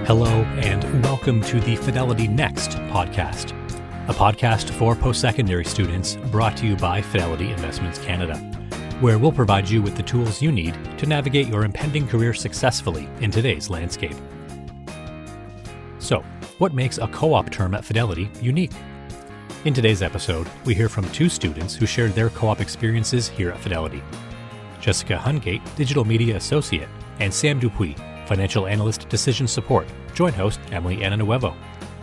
Hello, and welcome to the Fidelity Next podcast, a podcast for post-secondary students brought to you by Fidelity Investments Canada, where we'll provide you with the tools you need to navigate your impending career successfully in today's landscape. So, what makes a co-op term at Fidelity unique? In today's episode, we hear from two students who shared their co-op experiences here at Fidelity. Jessica Hungate, Digital Media Associate, and Sam Dupuis, Financial Analyst Decision Support, joint host Emily Ananuevo.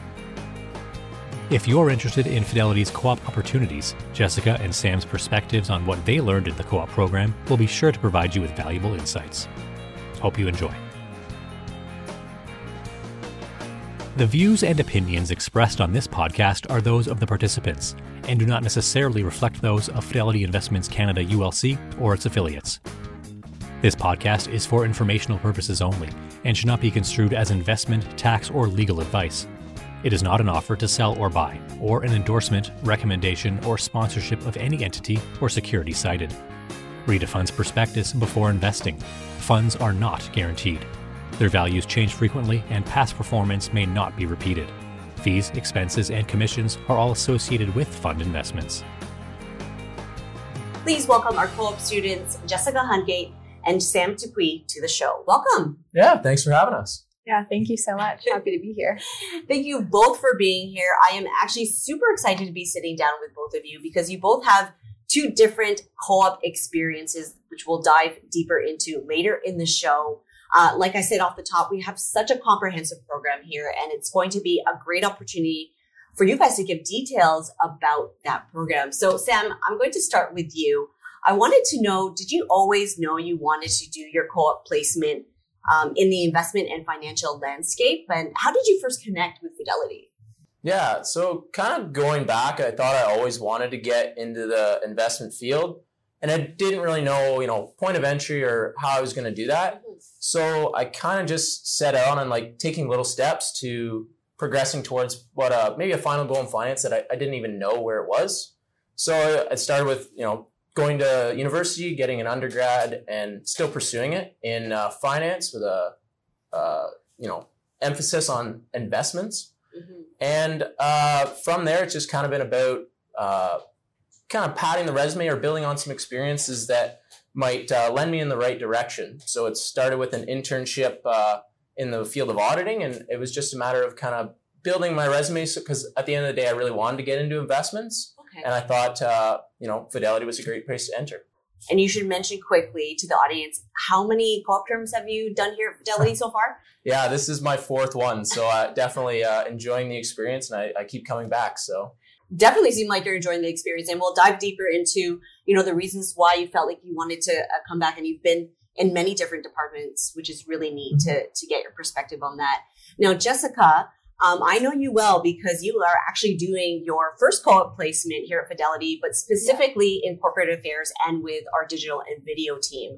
If you're interested in Fidelity's co-op opportunities, Jessica and Sam's perspectives on what they learned in the co-op program will be sure to provide you with valuable insights. Hope you enjoy. The views and opinions expressed on this podcast are those of the participants and do not necessarily reflect those of Fidelity Investments Canada ULC or its affiliates. This podcast is for informational purposes only and should not be construed as investment, tax, or legal advice. It is not an offer to sell or buy, or an endorsement, recommendation, or sponsorship of any entity or security cited. Read a fund's prospectus before investing. Funds are not guaranteed. Their values change frequently, and past performance may not be repeated. Fees, expenses, and commissions are all associated with fund investments. Please welcome our co-op students, Jessica Hungate and Sam Dupuis, to the show. Welcome. Yeah, thanks for having us. Yeah, thank you so much. Happy to be here. Thank you both for being here. I am actually super excited to be sitting down with both of you because you both have two different co-op experiences, which we'll dive deeper into later in the show. Like I said off the top, we have such a comprehensive program here, and it's going to be a great opportunity for you guys to give details about that program. So Sam, I'm going to start with you. I wanted to know, did you always know you wanted to do your co-op placement in the investment and financial landscape? And how did you first connect with Fidelity? Yeah, so kind of going back, I thought I always wanted to get into the investment field. And I didn't really know, point of entry or how I was going to do that. So I kind of just set out on taking little steps to progressing towards what maybe a final goal in finance that I didn't even know where it was. So I started with, going to university, getting an undergrad, and still pursuing it in finance with a emphasis on investments. Mm-hmm. And from there, it's just kind of been about kind of padding the resume or building on some experiences that might lend me in the right direction. So it started with an internship in the field of auditing, and it was just a matter of kind of building my resume because at the end of the day, I really wanted to get into investments. Okay. And I thought, Fidelity was a great place to enter. And you should mention quickly to the audience, how many co-op terms have you done here at Fidelity so far? Yeah, this is my fourth one. So definitely enjoying the experience, and I keep coming back. So definitely seem like you're enjoying the experience, and we'll dive deeper into, the reasons why you felt like you wanted to come back, and you've been in many different departments, which is really neat to get your perspective on that. Now, Jessica, I know you well because you are actually doing your first co-op placement here at Fidelity, but specifically in corporate affairs and with our digital and video team.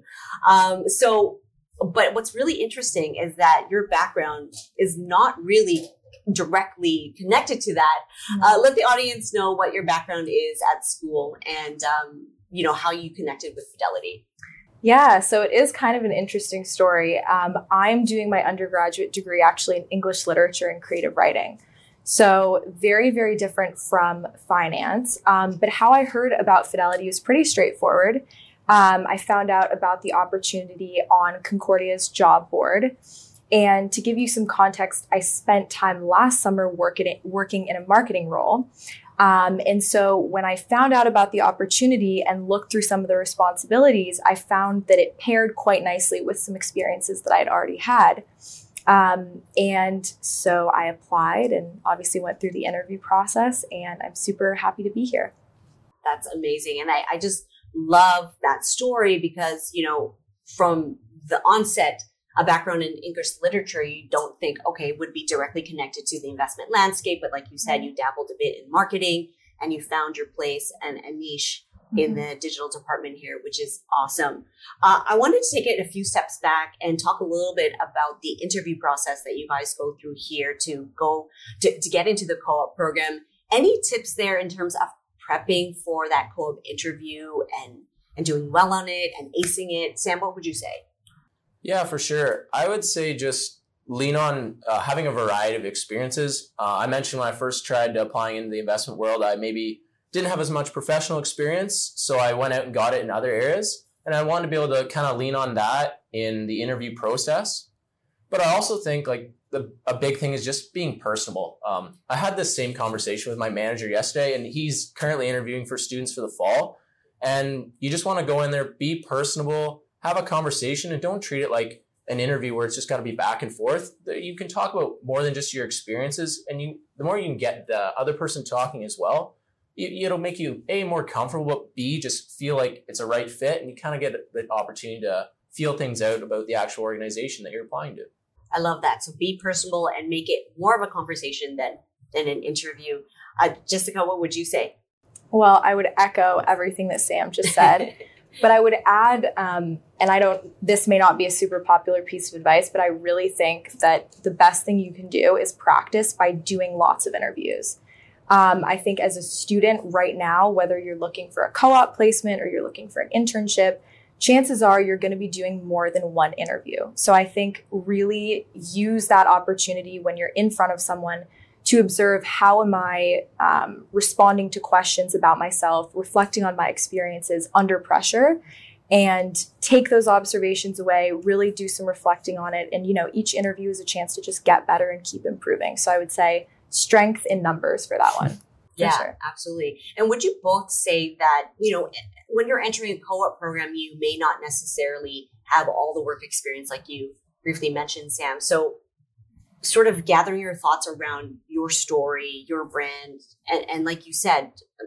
But what's really interesting is that your background is not really directly connected to that. Let the audience know what your background is at school and, how you connected with Fidelity. Yeah, so it is kind of an interesting story. I'm doing my undergraduate degree actually in English literature and creative writing. So very, very different from finance. But how I heard about Fidelity was pretty straightforward. I found out about the opportunity on Concordia's job board. And to give you some context, I spent time last summer working in a marketing role. And so when I found out about the opportunity and looked through some of the responsibilities, I found that it paired quite nicely with some experiences that I'd already had. And so I applied and obviously went through the interview process, and I'm super happy to be here. That's amazing. And I just love that story because, from the onset, a background in English literature, you don't think, okay, would be directly connected to the investment landscape. But like you said, you dabbled a bit in marketing and you found your place and a niche in the digital department here, which is awesome. I wanted to take it a few steps back and talk a little bit about the interview process that you guys go through here to get into the co-op program. Any tips there in terms of prepping for that co-op interview and doing well on it and acing it? Sam, what would you say? Yeah, for sure. I would say just lean on having a variety of experiences. I mentioned when I first tried applying into the investment world, I maybe didn't have as much professional experience, so I went out and got it in other areas. And I wanted to be able to kind of lean on that in the interview process. But I also think like a big thing is just being personable. I had this same conversation with my manager yesterday, and he's currently interviewing for students for the fall. And you just want to go in there, be personable, have a conversation, and don't treat it like an interview where it's just got to be back and forth. You can talk about more than just your experiences, and the more you can get the other person talking as well, it'll make you A, more comfortable, but B, just feel like it's a right fit, and you kind of get the opportunity to feel things out about the actual organization that you're applying to. I love that. So be personable and make it more of a conversation than an interview. Jessica, what would you say? Well, I would echo everything that Sam just said, but I would add, this may not be a super popular piece of advice, but I really think that the best thing you can do is practice by doing lots of interviews. I think as a student right now, whether you're looking for a co-op placement or you're looking for an internship, chances are you're going to be doing more than one interview. So I think really use that opportunity when you're in front of someone to observe how am I responding to questions about myself, reflecting on my experiences under pressure, and take those observations away, really do some reflecting on it. And, each interview is a chance to just get better and keep improving. So I would say strength in numbers for that one. Yeah, sure. Absolutely. And would you both say that, when you're entering a co-op program, you may not necessarily have all the work experience like you briefly mentioned, Sam. So sort of gathering your thoughts around your story, your brand, and like you said,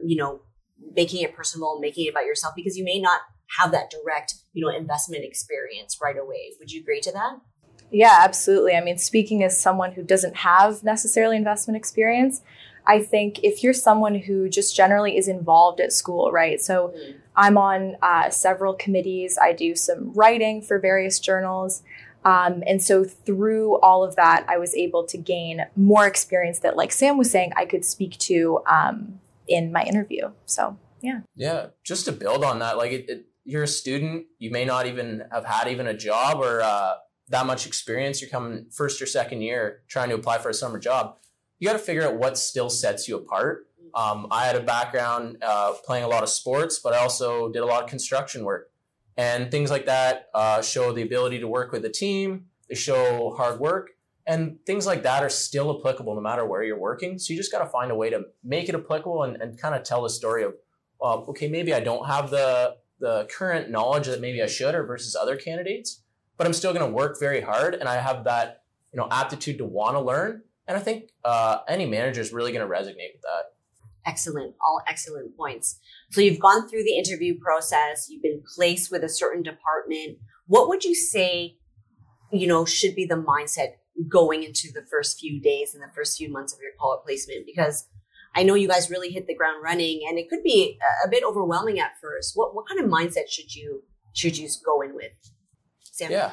making it personal, making it about yourself, because you may not have that direct, investment experience right away. Would you agree to that? Yeah, absolutely. I mean, speaking as someone who doesn't have necessarily investment experience, I think if you're someone who just generally is involved at school, right? So I'm on several committees. I do some writing for various journals. And so through all of that, I was able to gain more experience that, like Sam was saying, I could speak to in my interview. So, yeah. Yeah. Just to build on that, like you're a student, you may not even have had even a job or that much experience. You're coming first or second year trying to apply for a summer job. You got to figure out what still sets you apart. I had a background playing a lot of sports, but I also did a lot of construction work. And things like that show the ability to work with a team. They show hard work. And things like that are still applicable no matter where you're working. So you just got to find a way to make it applicable and kind of tell the story of, okay, maybe I don't have the current knowledge that maybe I should or versus other candidates, but I'm still going to work very hard. And I have that aptitude to want to learn. And I think any manager is really going to resonate with that. Excellent. All excellent points. So you've gone through the interview process. You've been placed with a certain department. What would you say, should be the mindset going into the first few days and the first few months of your co-op placement? Because I know you guys really hit the ground running, and it could be a bit overwhelming at first. What kind of mindset should you go in with? Sam? Yeah.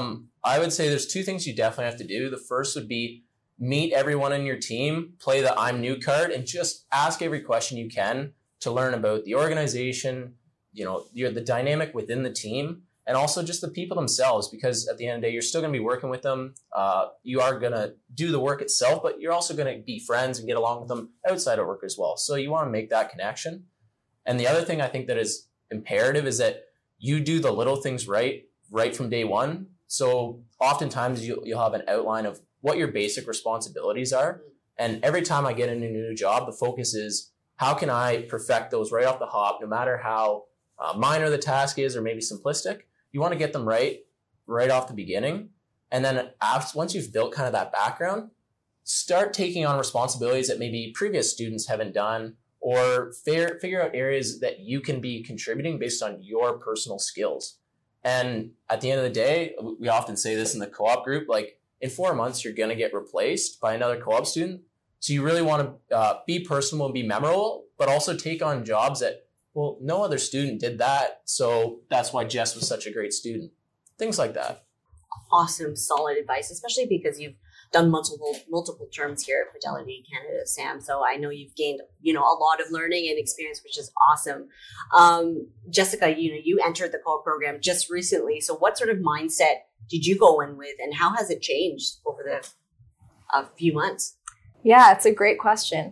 I would say there's two things you definitely have to do. The first would be meet everyone in your team, play the I'm new card, and just ask every question you can to learn about the organization, the dynamic within the team, and also just the people themselves, because at the end of the day, you're still going to be working with them. You are going to do the work itself, but you're also going to be friends and get along with them outside of work as well. So you want to make that connection. And the other thing I think that is imperative is that you do the little things right from day one. So oftentimes you'll have an outline of what your basic responsibilities are. And every time I get in a new job, the focus is how can I perfect those right off the hop, no matter how minor the task is or maybe simplistic. You want to get them right off the beginning. And then once you've built kind of that background, start taking on responsibilities that maybe previous students haven't done, or figure out areas that you can be contributing based on your personal skills. And at the end of the day, we often say this in the co-op group, like in 4 months, you're going to get replaced by another co-op student. So you really want to be personal and be memorable, but also take on jobs that, well, no other student did that. So that's why Jess was such a great student. Things like that. Awesome, solid advice, especially because you've done multiple terms here at Fidelity Canada, Sam. So I know you've gained, a lot of learning and experience, which is awesome. Jessica, you entered the co-op program just recently. So what sort of mindset did you go in with, and how has it changed over the few months? Yeah, it's a great question.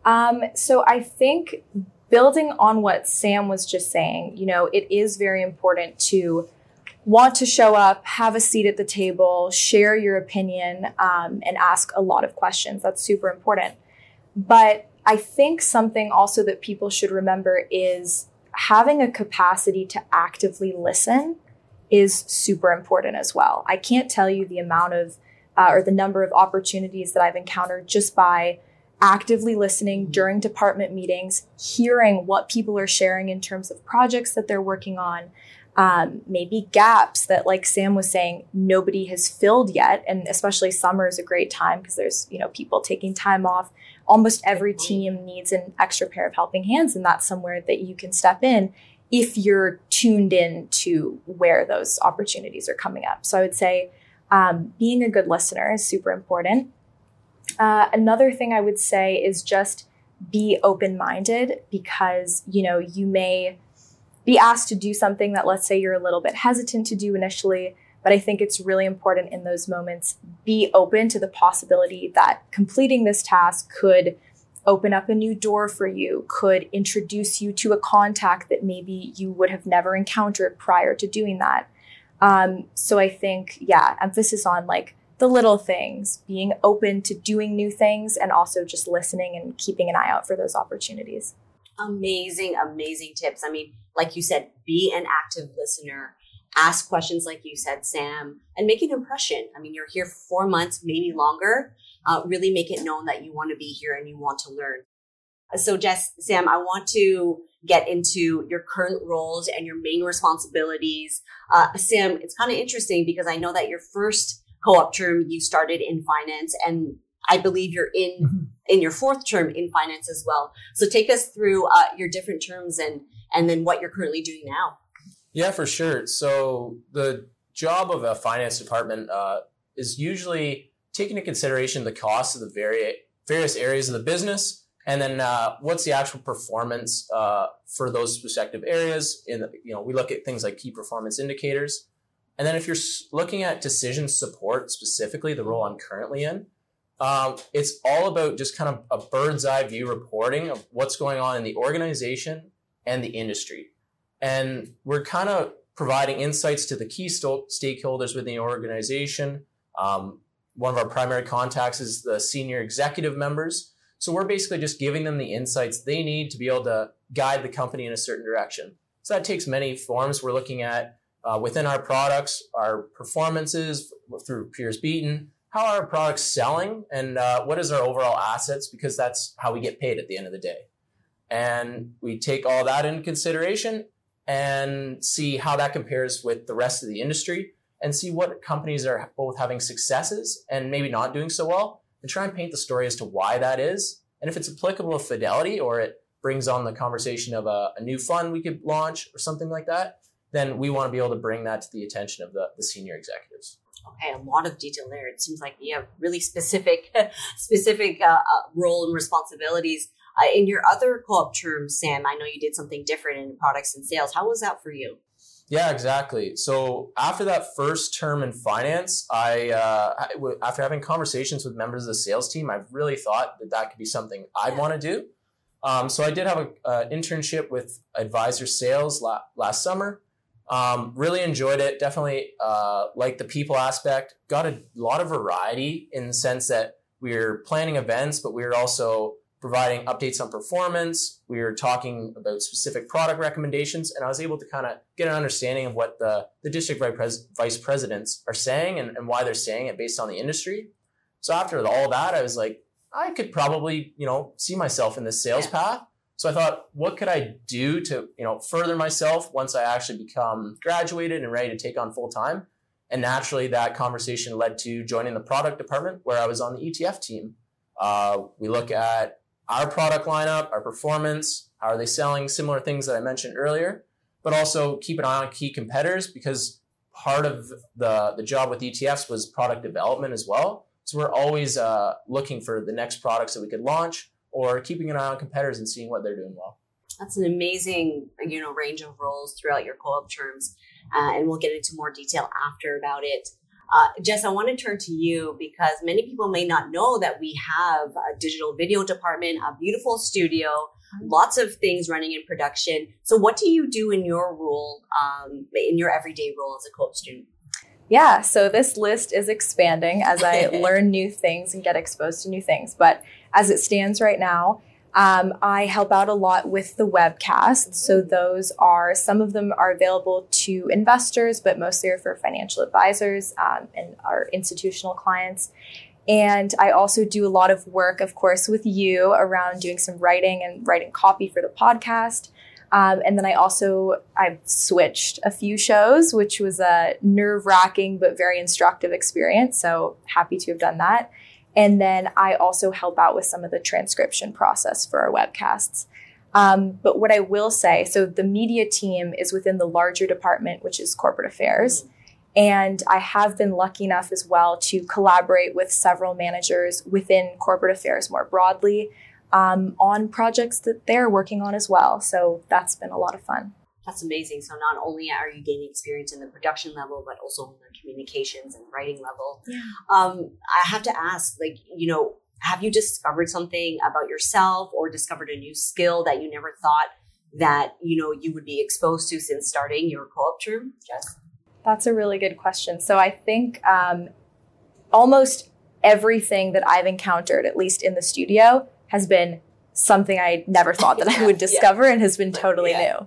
So I think building on what Sam was just saying, it is very important to want to show up, have a seat at the table, share your opinion, and ask a lot of questions. That's super important. But I think something also that people should remember is having a capacity to actively listen is super important as well. I can't tell you the amount of or the number of opportunities that I've encountered just by actively listening during department meetings, hearing what people are sharing in terms of projects that they're working on, maybe gaps that, like Sam was saying, nobody has filled yet. And especially summer is a great time because there's, people taking time off. Almost every team needs an extra pair of helping hands, and that's somewhere that you can step in if you're tuned in to where those opportunities are coming up. So I would say being a good listener is super important. Another thing I would say is just be open-minded, because, you may be asked to do something that, let's say, you're a little bit hesitant to do initially, but I think it's really important in those moments, be open to the possibility that completing this task could open up a new door for you, could introduce you to a contact that maybe you would have never encountered prior to doing that. So I think, emphasis on the little things, being open to doing new things, and also just listening and keeping an eye out for those opportunities. Amazing tips. I mean, like you said, be an active listener, ask questions like you said, Sam, and make an impression. I mean, you're here for 4 months, maybe longer. Really make it known that you want to be here and you want to learn. So Sam, I want to get into your current roles and your main responsibilities. Sam, it's kind of interesting because I know that your first co-op term, you started in finance, and I believe you're in your fourth term in finance as well. So take us through your different terms and then what you're currently doing now. Yeah, for sure. So the job of a finance department is usually taking into consideration the cost of the various areas of the business, and then what's the actual performance for those respective areas. We look at things like key performance indicators. And then if you're looking at decision support, specifically the role I'm currently in, it's all about just kind of a bird's eye view reporting of what's going on in the organization and the industry. And we're kind of providing insights to the key stakeholders within the organization. One of our primary contacts is the senior executive members. So we're basically just giving them the insights they need to be able to guide the company in a certain direction. So that takes many forms. We're looking at within our products, our performances through peers beaten, how are our products selling, and what is our overall assets, because that's how we get paid at the end of the day. And we take all that into consideration and see how that compares with the rest of the industry, and see what companies are both having successes and maybe not doing so well, and try and paint the story as to why that is. And if it's applicable to Fidelity, or it brings on the conversation of a new fund we could launch or something like that, then we want to be able to bring that to the attention of the senior executives. Okay, a lot of detail there. It seems like you have really specific role and responsibilities. In your other co-op terms, Sam, I know you did something different in products and sales. How was that for you? Yeah, exactly. So after that first term in finance, after having conversations with members of the sales team, I really thought that could be something I'd want to do. So I did have an internship with Advisor Sales last summer. Really enjoyed it. Definitely liked the people aspect. Got a lot of variety in the sense that we were planning events, but we were also providing updates on performance. We were talking about specific product recommendations, and I was able to kind of get an understanding of what the district vice presidents are saying and why they're saying it based on the industry. So after all that, I was like, I could probably, see myself in this sales path. So I thought, what could I do to, further myself once I actually become graduated and ready to take on full time? And naturally, that conversation led to joining the product department, where I was on the ETF team. We look at our product lineup, our performance, how are they selling, similar things that I mentioned earlier, but also keep an eye on key competitors, because part of the job with ETFs was product development as well. So we're always looking for the next products that we could launch or keeping an eye on competitors and seeing what they're doing well. That's an amazing, range of roles throughout your co-op terms. And we'll get into more detail after about it. Jess, I want to turn to you because many people may not know that we have a digital video department, a beautiful studio, lots of things running in production. So what do you do in your role, in your everyday role as a co-op student? Yeah, so this list is expanding as I learn new things and get exposed to new things. But as it stands right now, I help out a lot with the webcasts. So some of them are available to investors, but mostly are for financial advisors and our institutional clients. And I also do a lot of work, of course, with you around doing some writing and writing copy for the podcast. And then I've switched a few shows, which was a nerve-wracking but very instructive experience. So happy to have done that. And then I also help out with some of the transcription process for our webcasts. But what I will say, so the media team is within the larger department, which is corporate affairs. And I have been lucky enough as well to collaborate with several managers within corporate affairs more broadly on projects that they're working on as well. So that's been a lot of fun. That's amazing. So not only are you gaining experience in the production level, but also in the communications and writing level. Yeah. I have to ask, have you discovered something about yourself or discovered a new skill that you never thought that, you would be exposed to since starting your co-op term, Jess? That's a really good question. So I think almost everything that I've encountered, at least in the studio, has been something I never thought that I would discover and has been totally new.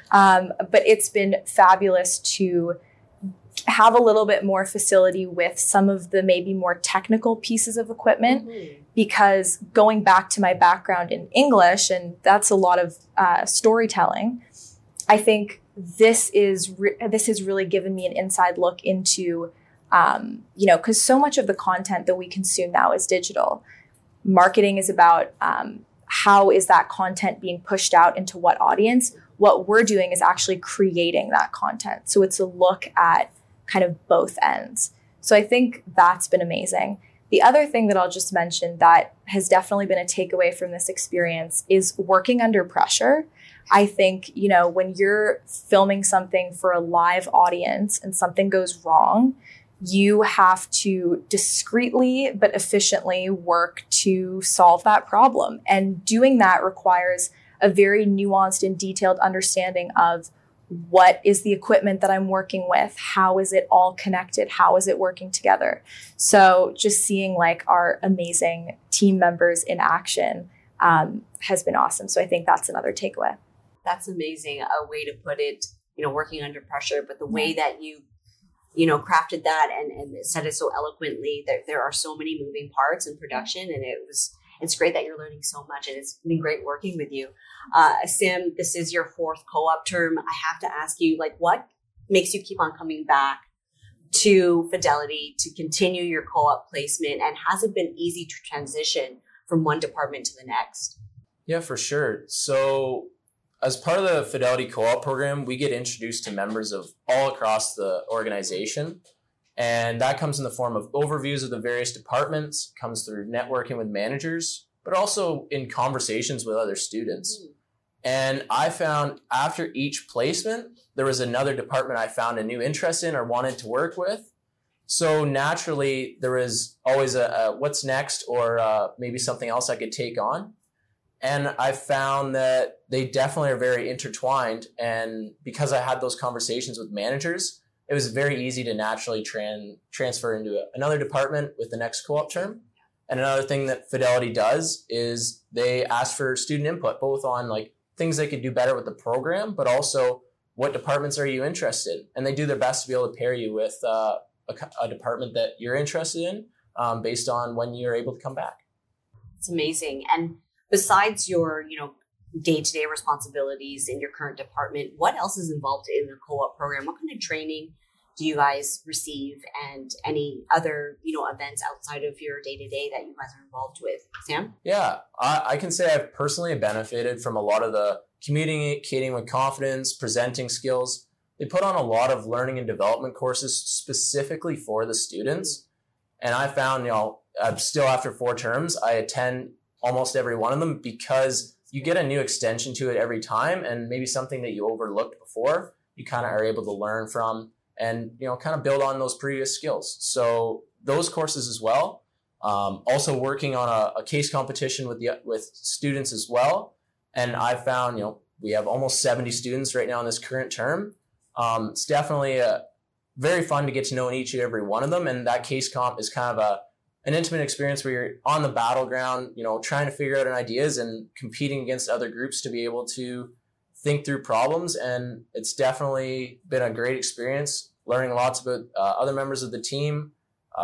But it's been fabulous to have a little bit more facility with some of the maybe more technical pieces of equipment, because going back to my background in English, and that's a lot of storytelling, I think this has really given me an inside look into, because so much of the content that we consume now is digital. Marketing is about how is that content being pushed out into what audience. What we're doing is actually creating that content. So it's a look at kind of both ends. So I think that's been amazing. The other thing that I'll just mention that has definitely been a takeaway from this experience is working under pressure. I think, when you're filming something for a live audience and something goes wrong, you have to discreetly but efficiently work to solve that problem. And doing that requires a very nuanced and detailed understanding of what is the equipment that I'm working with? How is it all connected? How is it working together? So just seeing our amazing team members in action has been awesome. So I think that's another takeaway. That's amazing. A way to put it, working under pressure, but the way that you crafted that and said it so eloquently, there are so many moving parts in production, and it's great that you're learning so much, and it's been great working with you. Sam, this is your fourth co-op term. I have to ask you, what makes you keep on coming back to Fidelity to continue your co-op placement? And has it been easy to transition from one department to the next? Yeah, for sure. So as part of the Fidelity Co-op program, we get introduced to members of all across the organization. And that comes in the form of overviews of the various departments, comes through networking with managers, but also in conversations with other students. And I found after each placement, there was another department I found a new interest in or wanted to work with. So naturally, there was always a what's next, or maybe something else I could take on. And I found that they definitely are very intertwined. And because I had those conversations with managers, it was very easy to naturally transfer into another department with the next co-op term. And another thing that Fidelity does is they ask for student input, both on things they could do better with the program, but also what departments are you interested in? And they do their best to be able to pair you with a department that you're interested in based on when you're able to come back. It's amazing. And besides your, day-to-day responsibilities in your current department, what else is involved in the co-op program? What kind of training do you guys receive, and any other, events outside of your day-to-day that you guys are involved with? Sam? Yeah, I can say I've personally benefited from a lot of the communicating with confidence, presenting skills. They put on a lot of learning and development courses specifically for the students. And I found, still after 4 terms, I attend almost every one of them because you get a new extension to it every time, and maybe something that you overlooked before, you kind of are able to learn from and, kind of build on those previous skills. So those courses as well. Also working on a case competition with students as well. And I found, we have almost 70 students right now in this current term. It's definitely very fun to get to know each and every one of them. And that case comp is kind of an intimate experience where you're on the battleground, trying to figure out ideas and competing against other groups to be able to think through problems. And it's definitely been a great experience, learning lots about other members of the team,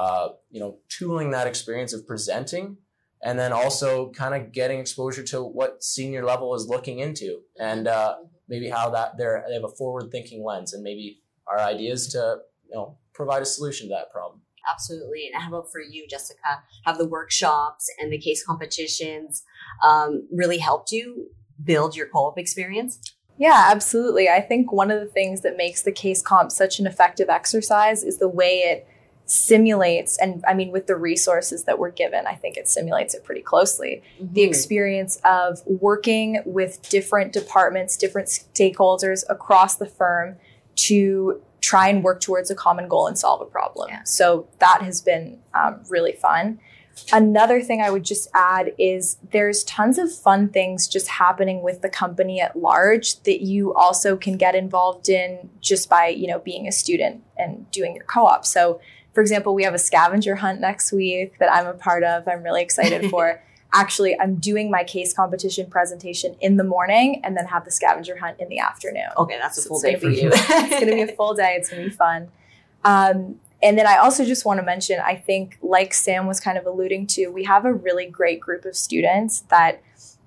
tooling that experience of presenting, and then also kind of getting exposure to what senior level is looking into, and maybe how they have a forward thinking lens, and maybe our ideas to provide a solution to that problem. Absolutely. And how about for you, Jessica? Have the workshops and the case competitions really helped you build your co-op experience? Yeah, absolutely. I think one of the things that makes the case comp such an effective exercise is the way it simulates, and I mean, with the resources that we're given, I think it simulates it pretty closely. Mm-hmm. The experience of working with different departments, different stakeholders across the firm to try and work towards a common goal and solve a problem. Yeah. So that has been really fun. Another thing I would just add is there's tons of fun things just happening with the company at large that you also can get involved in just by, being a student and doing your co-op. So for example, we have a scavenger hunt next week that I'm a part of. I'm really excited for. Actually, I'm doing my case competition presentation in the morning and then have the scavenger hunt in the afternoon. Okay, that's a full day for you. It's going to be a full day. It's going to be fun. And then I also just want to mention, I think like Sam was kind of alluding to, we have a really great group of students that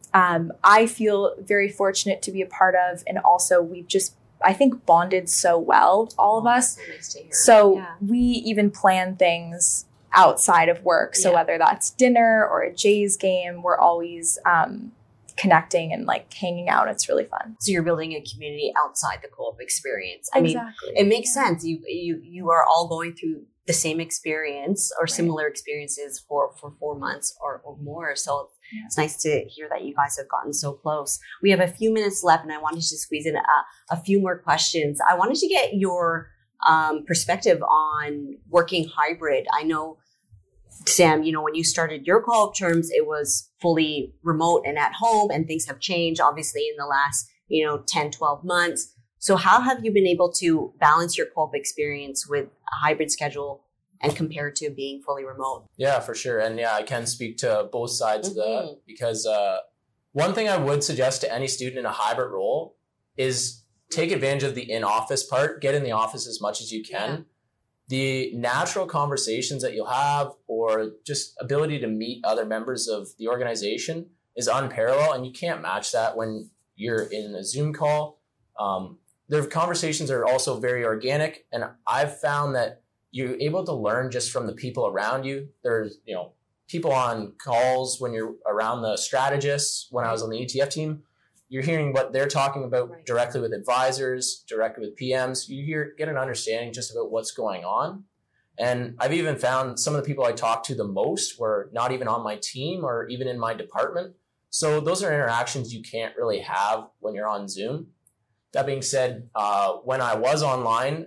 I feel very fortunate to be a part of. And also we've just, I think, bonded so well, all of us. Nice to hear. So we even plan things outside of work. So whether that's dinner or a Jays game, we're always connecting and like hanging out. It's really fun. So you're building a community outside the co-op experience. Exactly. I mean, it makes sense. You are all going through the same experience or similar experiences for 4 months or more. So it's nice to hear that you guys have gotten so close. We have a few minutes left, and I wanted to squeeze in a few more questions. I wanted to get your perspective on working hybrid. I know, Sam, when you started your co-op terms, it was fully remote and at home, and things have changed obviously in the last, 10, 12 months. So how have you been able to balance your co-op experience with a hybrid schedule and compared to being fully remote? Yeah, for sure. And I can speak to both sides of that, because one thing I would suggest to any student in a hybrid role is take advantage of the in-office part, get in the office as much as you can. Yeah. The natural conversations that you'll have, or just ability to meet other members of the organization, is unparalleled, and you can't match that when you're in a Zoom call. Their conversations are also very organic, and I've found that you're able to learn just from the people around you. There's, people on calls when you're around the strategists. When I was on the ETF team, you're hearing what they're talking about directly with advisors, directly with PMs. You get an understanding just about what's going on. And I've even found some of the people I talked to the most were not even on my team or even in my department. So those are interactions you can't really have when you're on Zoom. That being said, when I was online,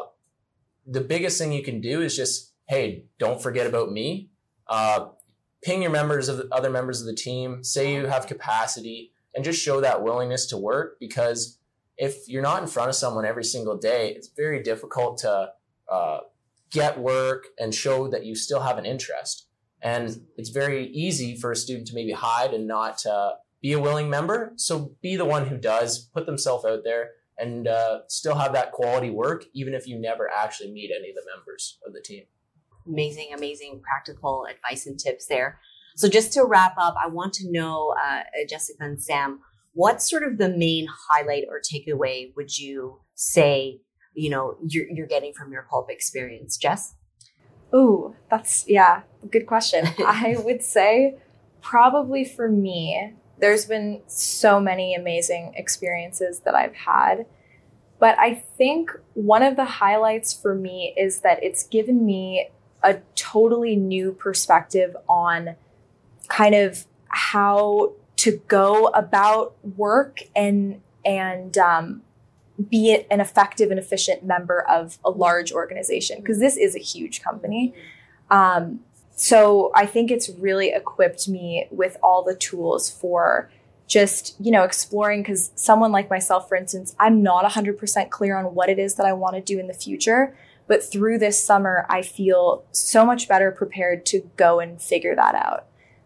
the biggest thing you can do is just, hey, don't forget about me. Ping your other members of the team, say you have capacity, and just show that willingness to work, because if you're not in front of someone every single day, it's very difficult to get work and show that you still have an interest. And it's very easy for a student to maybe hide and not be a willing member. So be the one who does put themselves out there and still have that quality work, even if you never actually meet any of the members of the team. Amazing practical advice and tips there. So just to wrap up, I want to know, Jessica and Sam, what sort of the main highlight or takeaway would you say, you're getting from your co-op experience? Jess? Oh, that's, a good question. I would say probably for me, there's been so many amazing experiences that I've had. But I think one of the highlights for me is that it's given me a totally new perspective on kind of how to go about work and be an effective and efficient member of a large organization, because this is a huge company. So I think it's really equipped me with all the tools for just, exploring, because someone like myself, for instance, I'm not 100% clear on what it is that I want to do in the future. But through this summer, I feel so much better prepared to go and figure that out.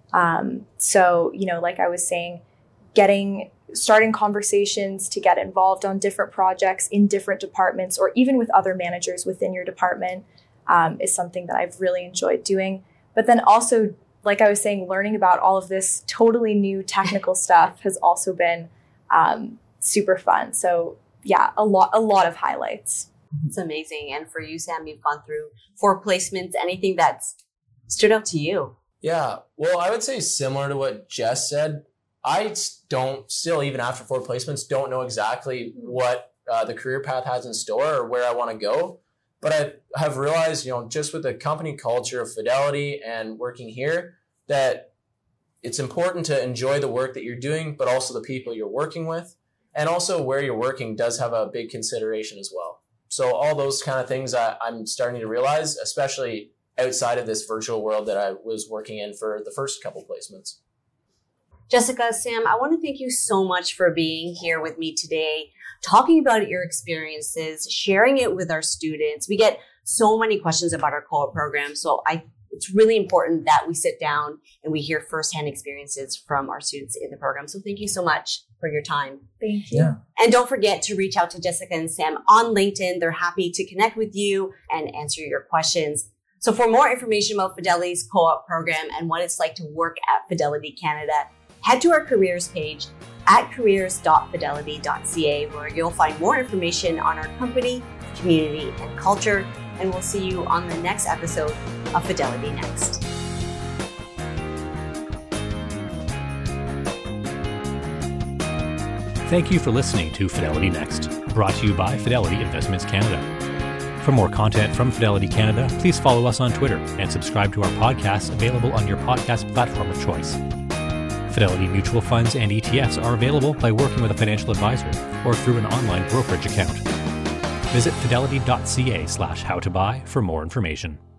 So, like I was saying, starting conversations to get involved on different projects in different departments, or even with other managers within your department, is something that I've really enjoyed doing. But then also, like I was saying, learning about all of this totally new technical stuff has also been super fun. So yeah, a lot of highlights. It's amazing. And for you, Sam, you've gone through 4 placements. Anything that's stood out to you? Yeah. Well, I would say similar to what Jess said. I still, even after 4 placements, don't know exactly what the career path has in store or where I want to go. But I have realized, just with the company culture of Fidelity and working here, that it's important to enjoy the work that you're doing, but also the people you're working with. And also where you're working does have a big consideration as well. So all those kind of things I'm starting to realize, especially outside of this virtual world that I was working in for the first couple placements. Jessica, Sam, I want to thank you so much for being here with me today, talking about your experiences, sharing it with our students. We get so many questions about our co-op program. So it's really important that we sit down and we hear firsthand experiences from our students in the program. So thank you so much for your time. Thank you. Yeah. And don't forget to reach out to Jessica and Sam on LinkedIn. They're happy to connect with you and answer your questions. So for more information about Fidelity's co-op program and what it's like to work at Fidelity Canada, head to our careers page at careers.fidelity.ca, where you'll find more information on our company, community, and culture. And we'll see you on the next episode of Fidelity Next. Thank you for listening to Fidelity Next, brought to you by Fidelity Investments Canada. For more content from Fidelity Canada, please follow us on Twitter and subscribe to our podcasts available on your podcast platform of choice. Fidelity mutual funds and ETFs are available by working with a financial advisor or through an online brokerage account. Visit fidelity.ca/howtobuy for more information.